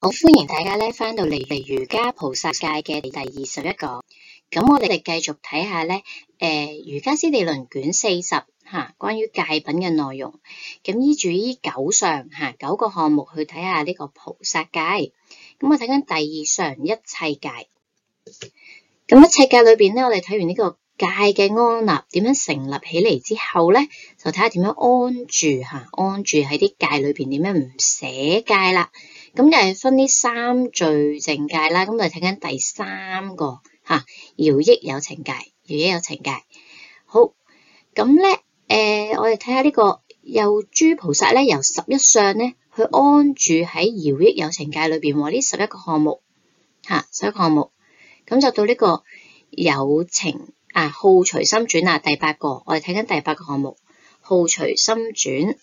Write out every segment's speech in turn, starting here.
好，歡迎大家咧翻到嚟瑜伽菩薩戒嘅第21講。咁我哋繼續睇下咧，瑜伽師地論卷40關於戒品嘅內容。咁依住呢9個項目去睇下呢個菩薩戒。咁我睇緊第2相一切戒。咁一切戒裏邊咧，我哋睇完呢個戒嘅安立點樣成立起嚟之後咧，就睇下點樣安住喺啲戒裏邊，點樣唔捨戒啦。咁又係分呢3聚淨戒啦。咁我哋睇緊第3個饒益有情戒。好，咁咧我哋睇下呢個有諸菩薩咧，由11相咧去安住喺饒益有情戒裏邊喎。呢11個項目11個項目，咁就到呢個有情好隨心轉第8個。我哋睇緊第8個項目，好隨心轉。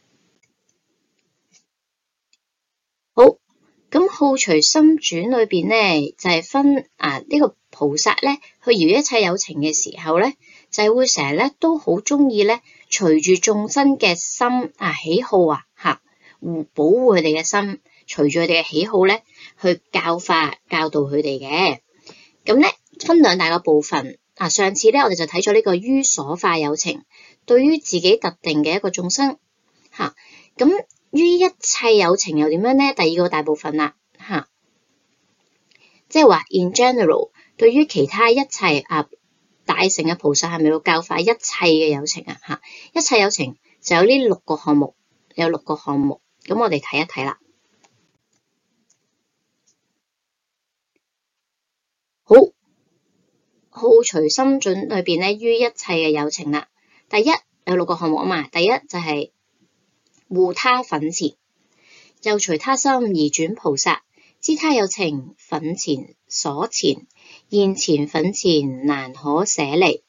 好，咁好隨心轉裏邊咧，就係分呢個菩薩咧去饒一切有情嘅時候咧，就係會成日咧都好中意咧隨住眾生嘅心喜好保護佢哋嘅心，隨住佢哋嘅喜好咧去教導佢哋嘅。咁咧分2大個部分。上次咧我哋就睇咗呢個於所化有情，對於自己特定嘅一個眾生咁。於一切有情又點樣呢？第2個大部分啦，即係話 in general， 對於其他一切大乘嘅菩薩係咪要教化一切嘅有情一切有情就有呢6個項目，咁我哋睇一睇啦。好隨心轉裏邊咧，於一切嘅有情啦。第一有6個項目啊嘛，第一就係護他奮前，又隨他心而轉菩薩，知他有情奮前所前，現前奮前難可捨離。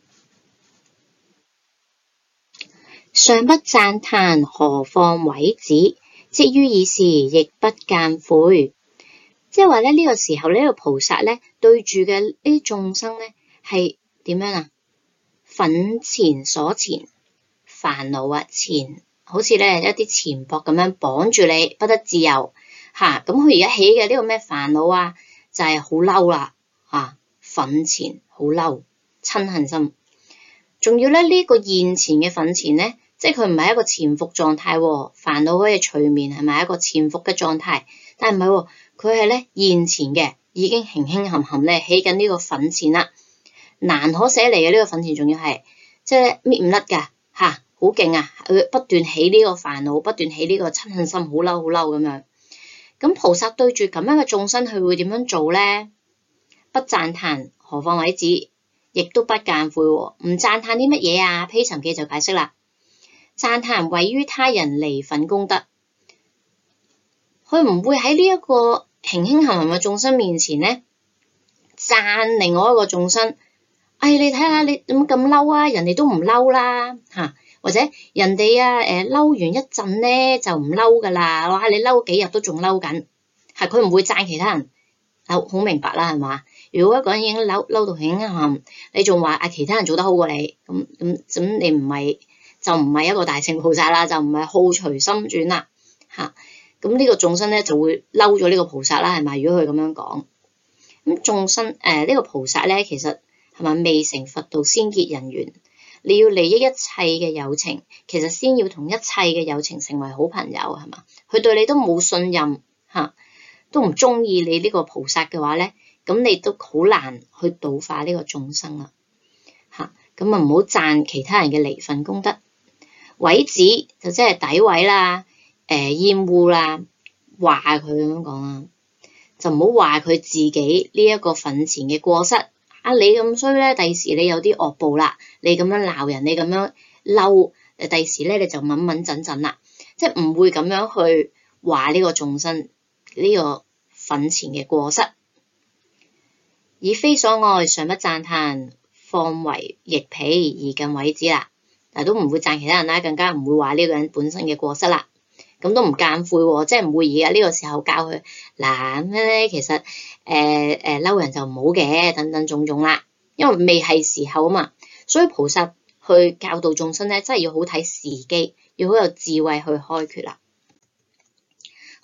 尚不讚歎何況毀止，即於已是亦不諫悔。即係話咧，呢個時候呢個菩薩咧對住嘅呢啲眾生咧係點樣奮前所前，煩惱纏，好似咧一啲纏縛咁樣綁住你，不得自由咁佢而家起嘅呢個咩煩惱就係好嬲啦奮前好嬲，嗔恨心。仲要咧呢個現前嘅奮前咧，即係佢唔係一個潛伏狀態，煩惱可以隨眠係咪一個潛伏嘅狀態？但係唔係，佢係咧現前嘅，已經輕輕含含咧起緊呢個奮前啦，難可捨離嘅呢個奮前，仲要係即係搣唔甩噶好勁佢不斷起呢個煩惱，不斷起呢個嗔恨心，好嬲咁樣。咁菩薩對住咁樣嘅眾生，佢會點樣做咧？不讚歎何況毀止，亦都不諫悔。唔讚歎啲乜嘢披尋記就解釋啦，讚歎位於他人離忿功德。佢唔會喺呢一個輕輕含含嘅眾生面前咧讚另外一個眾生。你睇下你點咁嬲人哋都唔嬲啦或者人哋嬲完一陣咧就唔嬲噶啦，哇！你嬲幾日都仲嬲緊，佢唔會讚其他人。好明白啦，係嘛？如果一個人已經嬲到輕輕含含，你仲話其他人做得好過你，咁你唔係一個大乘菩薩啦，就唔係好隨心轉啦咁呢個眾生咧就會嬲咗呢個菩薩啦，係咪？如果佢咁樣講，咁眾生呢個菩薩咧，其實係咪未成佛道先結人緣？你要利益一切嘅有情，其實先要同一切嘅有情成為好朋友，係嘛？佢對你都冇信任都唔中意你呢個菩薩嘅話咧，咁你都好難去度化呢個眾生啦咁唔好讚其他人嘅離忿功德。毀止就即係詆毀啦。厭惡啦，話佢咁樣講啦，就唔好話佢自己呢一個奮前嘅過失。你咁衰咧，第時你有啲惡報啦。你咁樣鬧人，你咁樣嬲，第時咧你就穩穩陣陣啦，即係唔會咁樣去話呢個眾生呢個奮前嘅過失。以非所愛，尚不讚歎，況為役彼而近毀止啦。但都唔會讚其他人啦，更加唔會話呢個人本身嘅過失啦。咁都唔諫悔即係唔會而家呢個時候教佢咁咧，其實嬲人就唔好嘅，等等種種啦。因為未係時候啊嘛，所以菩薩去教導眾生咧，真係要好睇時機，要好有智慧去開決啦。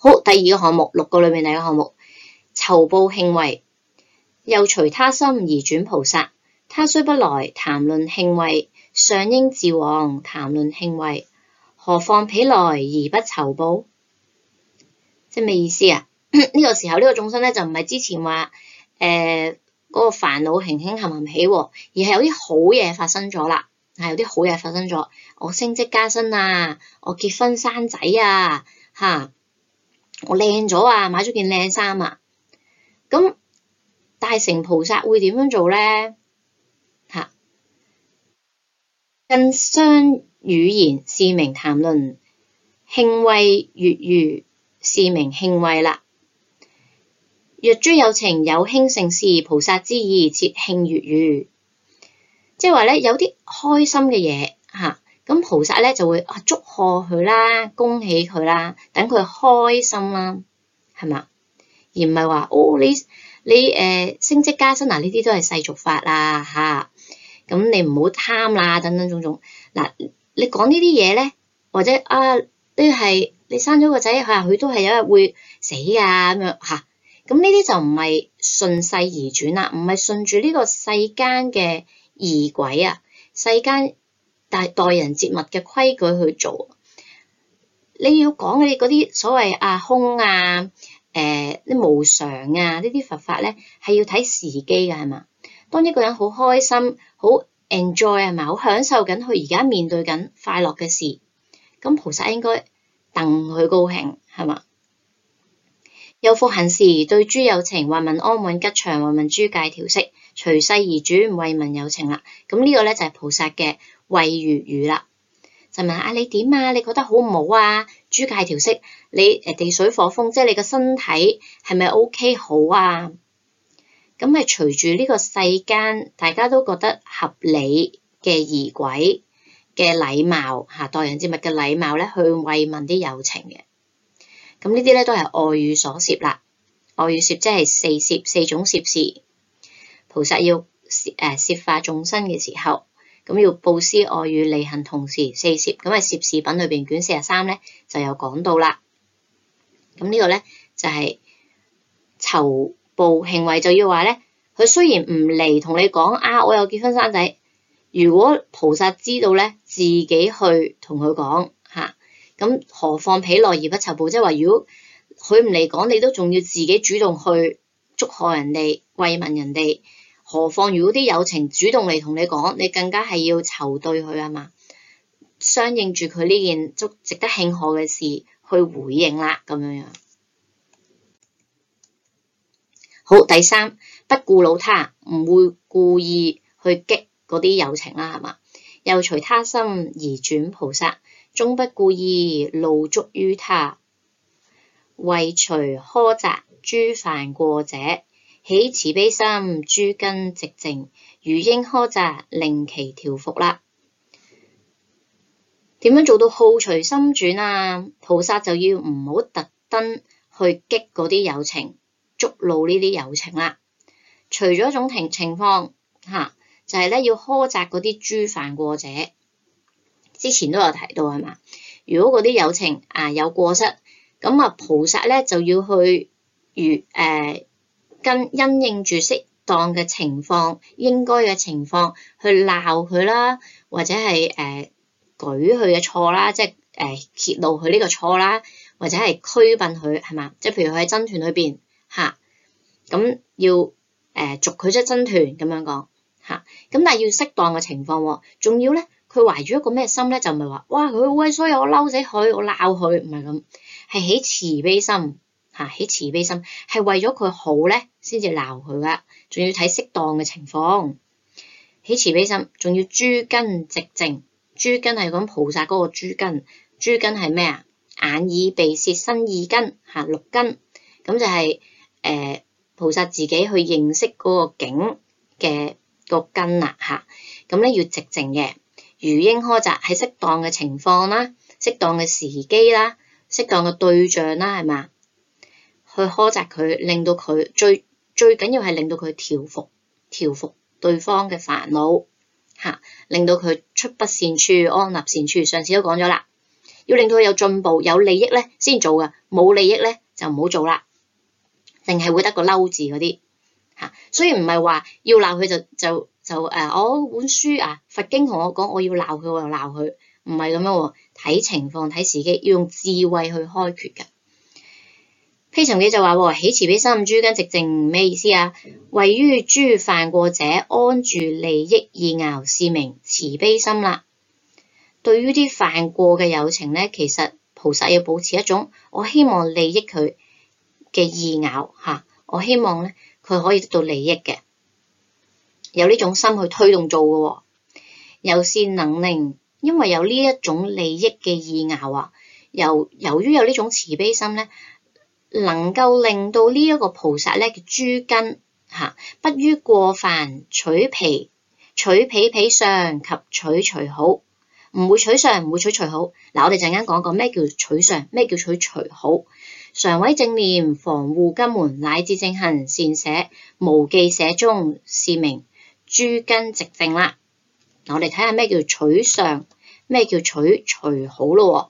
好，第二個項目，6個裏面第一個項目，酬報慶惠，又隨他心而轉菩薩。他雖不來談論慶惠，尚應自往談論慶惠，何況彼來而不酬報？即係咩意思啊？呢個時候呢個眾生咧就唔係之前話嗰個煩惱輕輕冚冚起，而係有啲好嘢發生咗啦，係有啲好嘢發生咗，我升職加薪啊，我結婚生仔啊，我靚咗啊，買咗件靚衫啊，咁大乘菩薩會點樣做咧？更相與言，是名談論慶惠悅語，是名慶惠啦。若諸有情有興盛事，菩薩之意設慶悅語，即係話咧有啲開心嘅嘢咁菩薩咧就會祝賀佢啦，恭喜佢啦，等佢開心啦，係嘛？而唔係話你升職加薪呢啲都係世俗法啦咁你唔好貪啦，等等種種。嗱，你講呢啲嘢咧，或者你生咗個仔，佢都係有一日會死咁樣咁呢啲就唔係順勢而轉啦，唔係順住呢個世間嘅儀軌世間待人接物嘅規矩去做。你要講嘅嗰啲所謂空啲無常呢啲佛法咧，係要睇時機嘅，係嘛？當一個人好開心，好 enjoy 係嘛，好享受緊佢而家面對緊快樂嘅事，咁菩薩應該戥佢高興，係嘛？又復行時，對諸有情，或問安穩吉祥，或問諸戒調適，隨世而轉，慰問有情啦。咁呢個咧就係菩薩嘅慰悅語啦。就問你點啊？你覺得好唔好啊？諸戒調適，你地水火風，即係你個身體係咪 OK 好啊？咁係隨住呢個世間大家都覺得合理嘅儀軌嘅禮貌待人接物嘅禮貌咧，去慰問啲有情嘅。咁呢啲咧都係外語所攝啦。外語攝即係四種攝事。菩薩要攝化眾生嘅時候，咁要布施愛語利行同時四攝。咁攝事品裏邊卷43咧就有講到啦。咁呢個咧就係酬報慶惠，就要話咧，佢雖然唔嚟同你講我有結婚生仔，如果菩薩知道咧，自己去同佢講咁何況彼來而不酬報，即係話如果佢唔嚟講，你都仲要自己主動去祝賀人哋、慰問人哋，何況如果啲有情主動嚟同你講，你更加係要酬對佢啊嘛，相應住佢呢件值得慶賀嘅事去回應啦，咁樣樣。好，第三，不故惱他，唔會故意去激嗰啲有情啦，係嘛？又隨他心而轉菩薩，終不故意怒觸於他，為除苛責諸犯過者，起慈悲心，諸根寂靜，如應苛責，令其調伏啦。點樣做到好隨心轉啊？菩薩就要唔好特登去激嗰啲有情，觸怒呢啲有情啦。除咗一種情況就係咧要苛責嗰啲諸犯過者。之前都有提到係嘛？如果嗰啲有情有過失，咁菩薩咧就要去因應住適當嘅情況，應該嘅情況去鬧佢啦，或者係舉佢嘅錯啦，即係揭露佢呢個錯啦，或者係驅擯佢係嘛？即係譬如佢喺僧團裏邊咁要逐佢出僧團咁樣講咁但係要適當嘅情況，仲要咧佢懷住一個咩心咧？就唔係話哇佢好威衰，我嬲死佢，我鬧佢，唔係咁，係起慈悲心起慈悲心係為咗佢好咧，先至鬧佢噶，仲要睇適當嘅情況，起慈悲心，仲要諸根寂靜。諸根係講菩薩嗰個諸根，諸根係咩啊？眼耳鼻舌身意根6根，咁就係菩薩自己去認識嗰個境嘅個根啦咁咧要寂靜嘅，如應苛責，喺適當嘅情況啦，適當嘅時機啦，適當嘅對象啦，係嘛？去苛責佢，令到佢最緊要係令到佢調伏對方嘅煩惱令到佢出不善處，安立善處。上次都講咗啦，要令到佢有進步有利益咧先做噶， 冇利益咧就唔好做啦，淨係會得個嬲字嗰啲嚇。所以唔係話要鬧佢就我本書啊佛經同我講我要鬧佢我就鬧佢，唔係咁樣喎，睇情況睇時機，要用智慧去開決嘅。披尋記就話起慈悲心，諸根寂靜咩意思啊？位於諸犯過者安住利益意拗，是名慈悲心啦。對於啲犯過嘅有情咧，其實菩薩要保持一種我希望利益佢嘅意拗嚇，我希望咧佢可以得到利益嘅，有呢種心去推動做嘅喎。由善能令，因為有呢一種利益嘅意拗啊，由於有呢種慈悲心咧，能夠令到呢一個菩薩咧嘅諸根不於過犯取彼相及取除好，唔會取相，唔會取除好。嗱，我哋陣間講講咩叫取相，咩叫取除好。常毀正念，防護根門，乃至正行善捨，無記捨中，是名諸根寂靜啦。嗱，我哋睇下咩叫取相，咩叫取除好咯。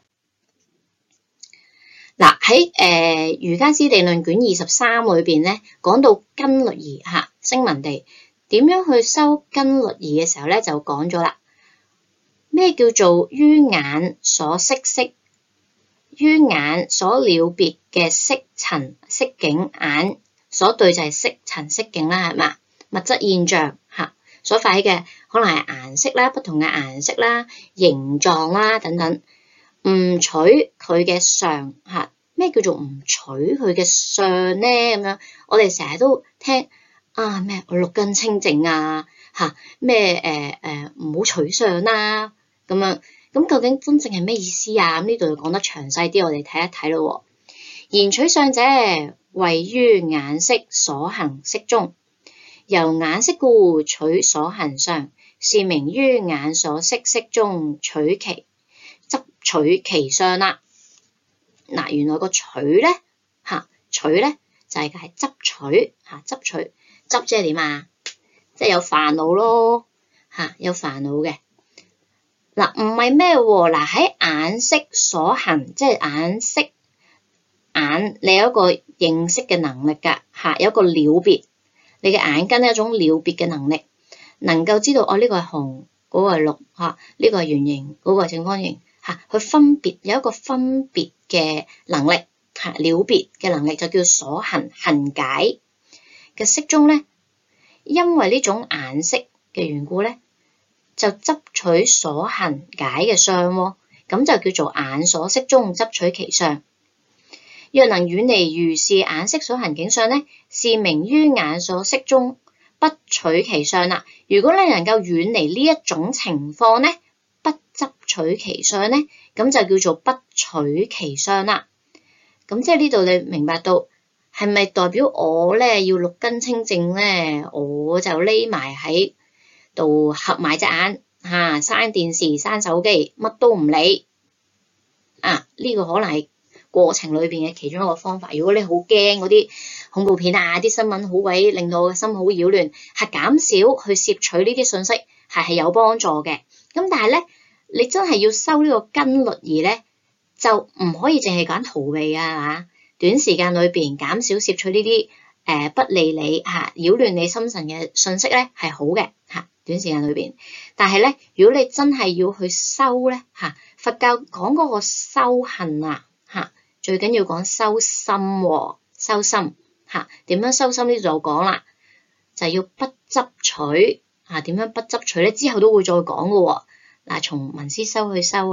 嗱，喺瑜伽師地論卷23裏邊咧，講到根律儀聲聞地點樣去修根律儀嘅時候咧，就講咗啦。咩叫做於眼所識色，於眼所了別嘅色塵色境，眼所對就係色塵色境啦，係嘛？物質現象所發起嘅可能係顏色啦，不同嘅顏色啦、形狀啦等等。唔取佢嘅相咩叫做唔取佢嘅相咧？咁樣我哋成日都聽咩我六根清淨啊咩唔好取相啦咁樣。咁究竟真正係咩意思啊？咁呢度就講得詳細啲，我哋睇一睇咯。言取相者，位於眼色所行識中，由眼色故取所行相，是名於眼所識識中執取其相啦。嗱，原來個取咧取咧就係執取執即係點啊？即係有煩惱咯有煩惱嘅。嗱，唔係咩喎？嗱，喺眼色所行，即係眼你有一個認識嘅能力㗎有一個了別，你嘅眼根有一種了別嘅能力，能夠知道呢個係紅，嗰個係綠呢個係圓形，嗰個係正方形去分別，有一個分別嘅能力了別嘅能力就叫所行行解嘅識中咧，因為呢種顏色嘅緣故咧，就執取所行解嘅相喎，咁就叫做眼所識中執取其相。若能遠離如是眼色所行境相咧，是名於眼所識中不取其相啦。如果你能夠遠離呢一種情況咧，不執取其相咧，咁就叫做不取其相啦。咁即係呢度你明白到係咪代表我咧要六根清淨咧，我就匿埋喺度合埋隻眼閂電視閂手機乜都唔理呢個可能係過程裏邊嘅其中一個方法。如果你好驚嗰啲恐怖片啲新聞好鬼令到我嘅心好擾亂，係減少去攝取呢啲信息係有幫助嘅。咁但係咧，你真係要修呢個根律儀咧，就唔可以淨係講逃避短時間裏邊減少攝取呢啲不利你擾亂你心神嘅信息咧係好嘅短時間裏邊。但係咧，如果你真係要去修咧佛教講嗰個修行最緊要講修心修心點樣修心呢？就講啦，就係要不執取點樣不執取咧？之後都會再講嘅嗱，從聞思修去修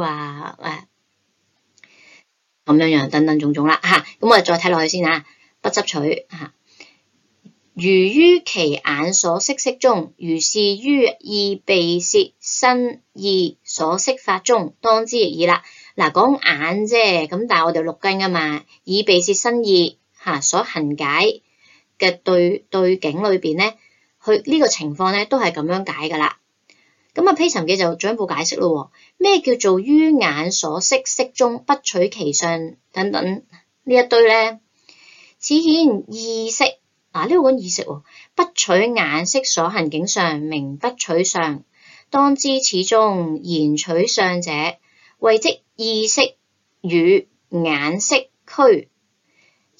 咁樣等等種種啦咁我哋再睇落去先不執取如於其眼所識識中，如是於耳鼻舌身意所識法中，當知亦爾啦。嗱，講眼啫，咁但係我哋六根噶嘛，耳鼻舌身意所行解嘅對境裏邊咧，佢呢個情況咧都係咁樣解噶啦。咁披尋記就進一步解釋咯。咩叫做於眼所識識中不取其相等等呢一堆咧？此顯意識呢個講意識不取眼色所行境相，名不取相。當知此中言取相者，謂即意識與眼識俱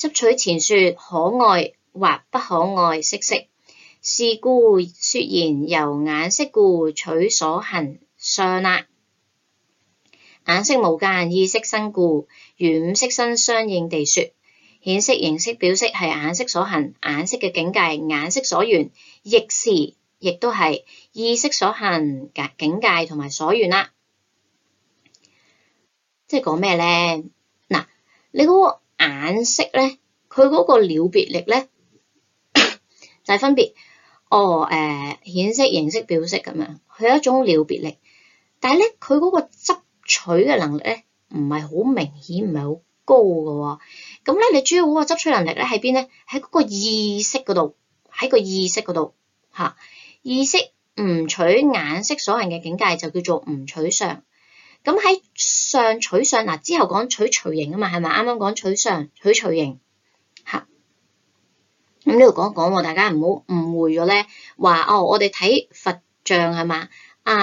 執取前說可愛或不可愛色色，是故說言由眼色故取所行相啦。眼色無間，意識生故，如五色身相應地說。顯色、形色、表色係眼色所行，眼色嘅境界，眼色所緣，亦都係意識所行境界同埋所緣啦。即係講咩咧？嗱，你嗰個眼色咧，佢嗰個了別力咧，就係分別顯色、形色、表色咁樣，佢有一種了別力，但係咧佢嗰個執取嘅能力咧，唔係好明顯，唔係好高㗎喎。咁咧，你主要嗰個執取能力咧喺邊咧？喺嗰個意識嗰度，喺個意識嗰度嚇。意識唔取眼色所行嘅境界就叫做唔取相。咁喺相取相嗱，之後講取隨形啊嘛，係咪？啱啱講取相取隨形嚇。咁呢度講一講喎，大家唔好誤會咗咧，話我哋睇佛像係嘛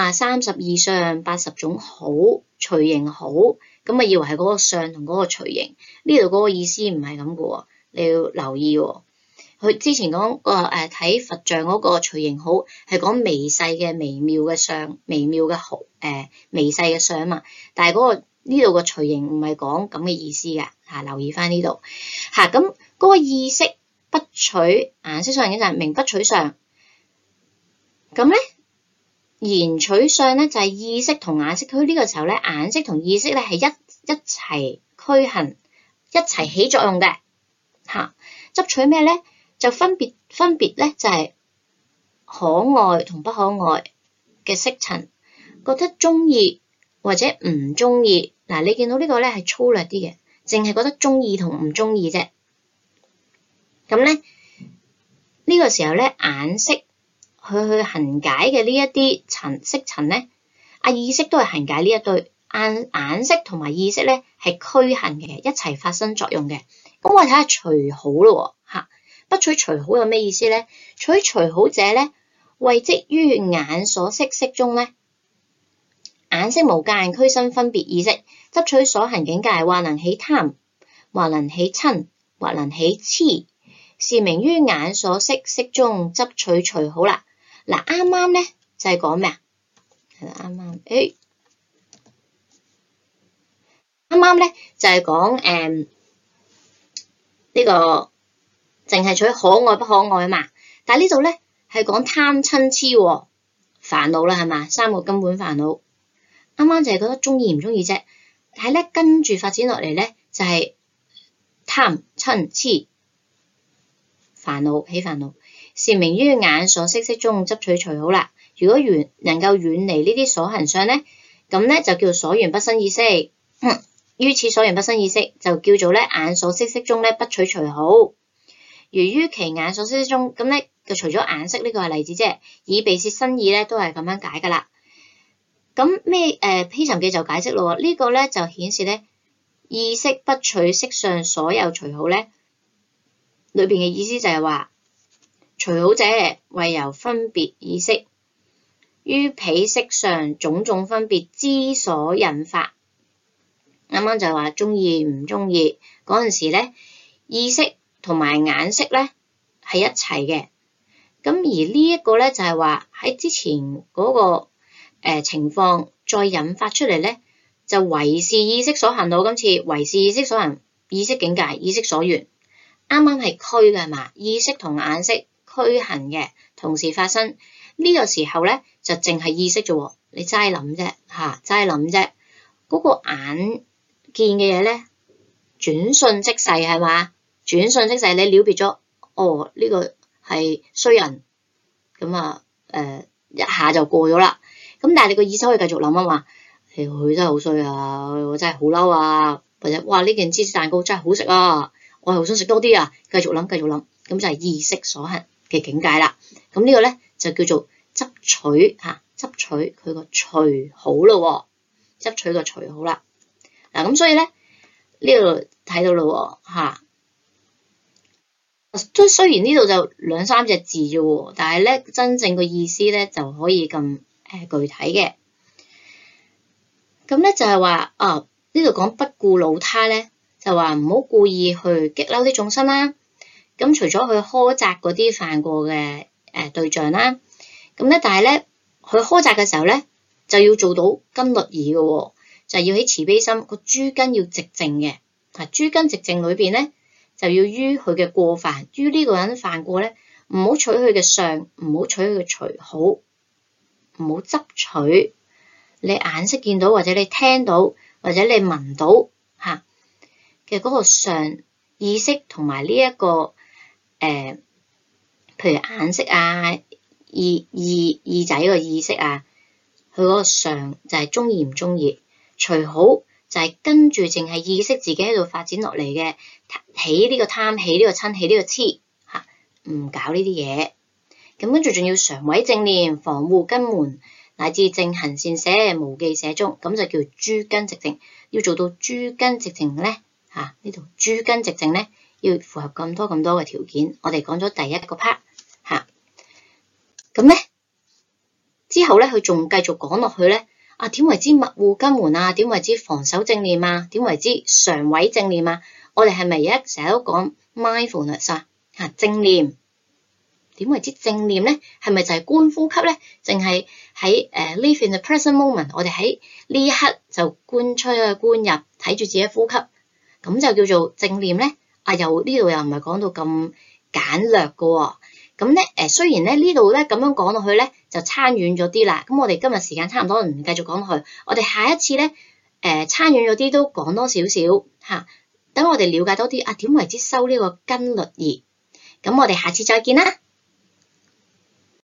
，32相80種好隨形好。咁啊，以為係嗰個相同嗰個隨形，呢度嗰個意思唔係咁嘅喎，你要留意喎。佢之前講睇佛像嗰個隨形好，係講微細嘅微妙嘅相，微妙嘅微細嘅相嘛。但係嗰個呢度個隨形唔係講咁嘅意思嘅嚇，留意翻呢度嚇。咁嗰個意識不取眼色所行嘅就係名不取相。咁咧。言取相咧就係意識同眼色，佢呢個時候咧眼色同意識咧係一齊俱行，一齊起作用嘅嚇。執取咩咧？就分別咧就係可愛同不可愛嘅色塵，覺得中意或者唔中意。嗱，你見到呢個咧係粗略啲嘅，淨係覺得中意同唔中意啫。咁咧呢個時候咧眼色。佢去行解嘅呢一啲色塵咧，意識都係行解呢一對眼色同埋意識咧係俱行嘅，一齊發生作用嘅。咁我睇下隨好咯嚇，不取隨好有咩意思咧？取隨好者咧，謂即於眼所色色中咧，眼色無間，俱生分別意識，執取所行境界，或能起貪，或能起瞋，或能起痴，是名於眼所色色中執取隨好啦。嗱，啱啱咧就係講咩啊？啱啱咧就係講呢個淨係取可愛不可愛啊嘛。但係呢度咧係講貪瞋痴煩惱啦，係嘛？三個根本煩惱。啱啱就係覺得中意唔中意啫，但係咧跟住發展落嚟咧就係貪瞋痴煩惱起煩惱。是名於眼所色色中執取隨好啦。如果能夠遠離呢啲所行相咧，咁咧就叫所緣不生意識。於此所緣不生意識，就叫做咧眼所色色中咧不取隨好。如於其眼所色色中，咁咧就除咗眼色呢個係例子啫，以鼻舌身意咧都係咁樣解噶啦。咁咩披尋記就解釋咯，呢個咧就顯示咧意識不取色相所有隨好咧，裏邊嘅意思就係話。隨好者為由分別意識，於彼色上種種分別之所引發。啱啱就係話中意唔中意嗰陣時咧，意識同埋眼色咧係一齊嘅。咁而呢一個咧就係話喺之前嗰個情況再引發出嚟咧，就唯是意識所行到，今次唯是意識所行，意識境界，意識所緣。啱啱係俱嘅係嘛？意識同眼色。俱行嘅同時發生呢個時候咧，就淨係意識啫，你齋諗啫嚇，齋諗啫。嗰個眼見嘅嘢咧，轉瞬即逝係嘛？轉瞬即逝，你了別咗，呢個係衰人，咁一下就過咗啦。咁但係你個意識可以繼續諗啊嘛，佢真係好衰啊，我真係好嬲啊，或者哇呢件芝士蛋糕真係好食啊，我係好想食多啲啊，繼續諗，咁就係意識所行嘅境界啦。咁呢個咧就叫做執取嚇，執取佢個隨好咯，執取個隨好啦。嗱咁所以咧呢度睇到咯嚇，都雖然呢度就兩三隻字啫喎，但係咧真正個意思咧就可以咁具體嘅。咁咧就係話呢度講不顧惱他咧， 就話唔好故意去激嬲啲眾生啦。咁除咗去苛責嗰啲犯過嘅對象啦，咁咧但係咧佢苛責嘅時候咧就要做到根律儀嘅喎，就係要喺慈悲心個諸根要寂靜嘅。諸根寂靜裏邊咧就要於佢嘅過犯，於呢個人犯過咧，唔好取佢嘅相，唔好取佢嘅隨好，唔好執取你眼識見到或者你聽到或者你聞到嚇嘅嗰個相意識同埋呢一個譬如眼識啊、耳仔個意識啊，佢嗰個相就係中意唔中意，隨好就係跟住淨係意識自己喺度發展落嚟嘅，起呢個貪，起呢個瞋，起呢個痴嚇，唔搞呢啲嘢。咁跟住仲要常毀正念，防護根門，乃至正行善捨，無記捨中，咁就叫諸根寂靜。要做到諸根寂靜咧嚇，呢度諸根寂靜咧要符合咁多嘅條件。我哋講咗第一個 part 嚇，咁咧之後咧佢仲繼續講落去咧。點為之密護根門啊？點為之防守正念啊？點為之常毀正念啊？我哋係咪而家成日都講 mindfulness 啊？正念點為之正念咧？係咪就係觀呼吸咧？淨係喺live in the present moment， 我哋喺呢一刻就觀出去觀入，睇住自己呼吸，咁就叫做正念咧？又呢度又唔係講到咁簡略嘅喎。咁咧雖然咧呢度咧咁樣講落去咧就差遠咗啲啦。咁我哋今日時間差唔多，唔繼續講落去。我哋下一次咧差遠咗啲都講多少少嚇，等我哋了解多啲點為之修呢個根律儀。咁我哋下次再見啦。